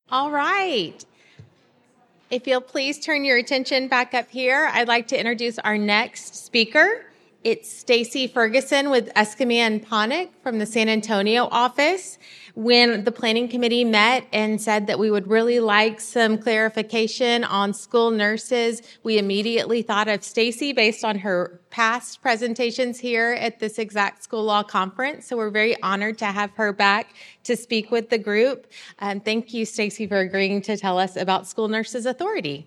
All right. If you'll please turn your attention back up here, I'd like to introduce our next speaker. It's Stacy Ferguson with Escamilla and Ponick from the San Antonio office. When the planning committee met and said that we would really like some clarification on school nurses, we immediately thought of Stacy based on her past presentations here at this exact school law conference. So we're very honored to have her back to speak with the group. And thank you, Stacy, for agreeing to tell us about School Nurses Authority.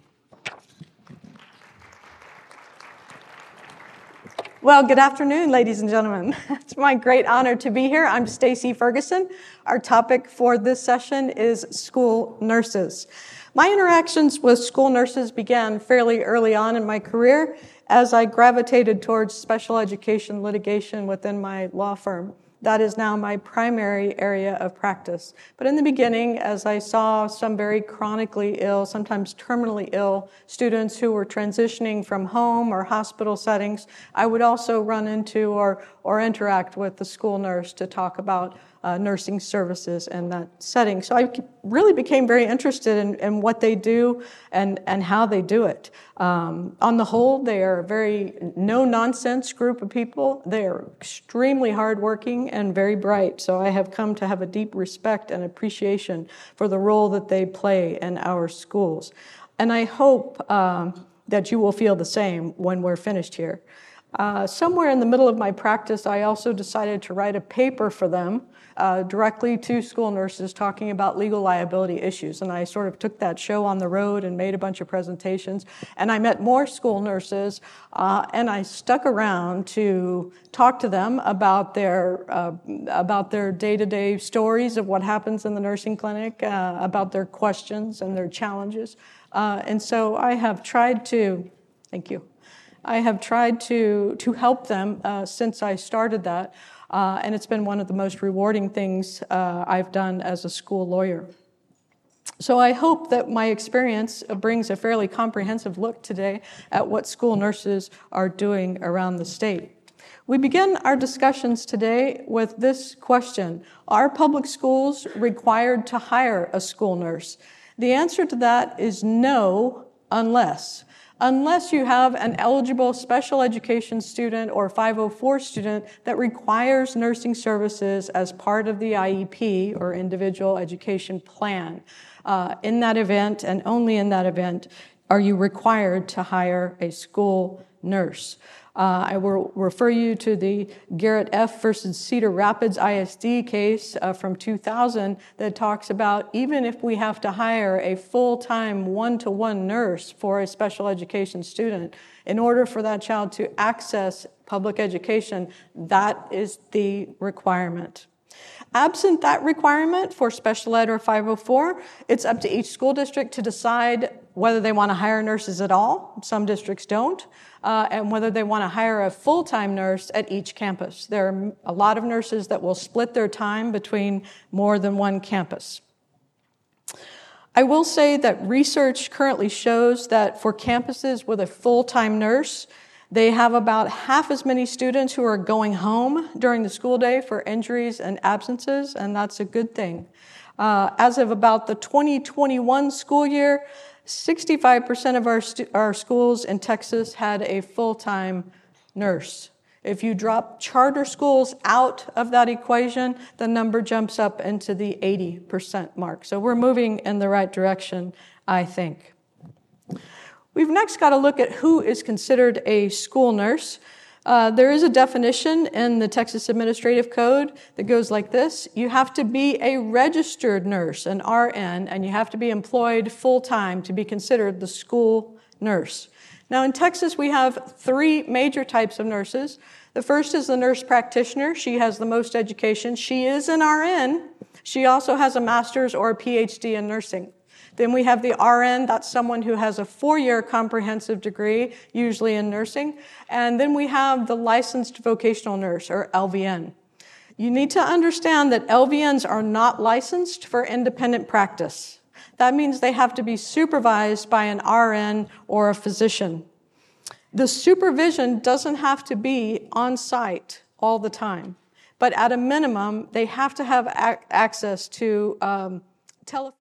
Well, good afternoon, ladies and gentlemen. It's my great honor to be here. I'm Stacy Ferguson. Our topic for this session is school nurses. My interactions with school nurses began fairly early on in my career as I gravitated towards special education litigation within my law firm. That is now my primary area of practice. But in the beginning, as I saw some very chronically ill, sometimes terminally ill students who were transitioning from home or hospital settings, I would also run into or interact with the school nurse to talk about nursing services in that setting. So I really became very interested in what they do and how they do it. On the whole, they are a very no-nonsense group of people. They are extremely hardworking and very bright. So I have come to have a deep respect and appreciation for the role that they play in our schools. And I hope that you will feel the same when we're finished here. Somewhere in the middle of my practice, I also decided to write a paper for them directly to school nurses talking about legal liability issues. And I sort of took that show on the road and made a bunch of presentations. And I met more school nurses, and I stuck around to talk to them about their day-to-day stories of what happens in the nursing clinic, about their questions and their challenges. And so I have tried to, thank you. I have tried to help them since I started that, and it's been one of the most rewarding things I've done as a school lawyer. So I hope that my experience brings a fairly comprehensive look today at what school nurses are doing around the state. We begin our discussions today with this question: are public schools required to hire a school nurse? The answer to that is no, unless you have an eligible special education student or 504 student that requires nursing services as part of the IEP or individual education plan. In that event, and only in that event, are you required to hire a school nurse. I will refer you to the Garrett F. versus Cedar Rapids ISD case from 2000 that talks about even if we have to hire a full-time one-to-one nurse for a special education student, in order for that child to access public education, that is the requirement. Absent that requirement for special ed or 504, it's up to each school district to decide whether they want to hire nurses at all. Some districts don't. And whether they want to hire a full-time nurse at each campus. There are a lot of nurses that will split their time between more than one campus. I will say that research currently shows that for campuses with a full-time nurse, they have about half as many students who are going home during the school day for injuries and absences, and that's a good thing. As of about the 2021 school year, 65% of our schools in Texas had a full-time nurse. If you drop charter schools out of that equation, the number jumps up into the 80% mark. So we're moving in the right direction, I think. We've next got to look at who is considered a school nurse. There is a definition in the Texas Administrative Code that goes like this. You have to be a registered nurse, an RN, and you have to be employed full-time to be considered the school nurse. Now, in Texas, we have three major types of nurses. The first is the nurse practitioner. She has the most education. She is an RN. She also has a master's or a PhD in nursing. Then we have the RN, that's someone who has a 4-year comprehensive degree, usually in nursing. And then we have the licensed vocational nurse, or LVN. You need to understand that LVNs are not licensed for independent practice. That means they have to be supervised by an RN or a physician. The supervision doesn't have to be on site all the time, but at a minimum, they have to have access to telephone.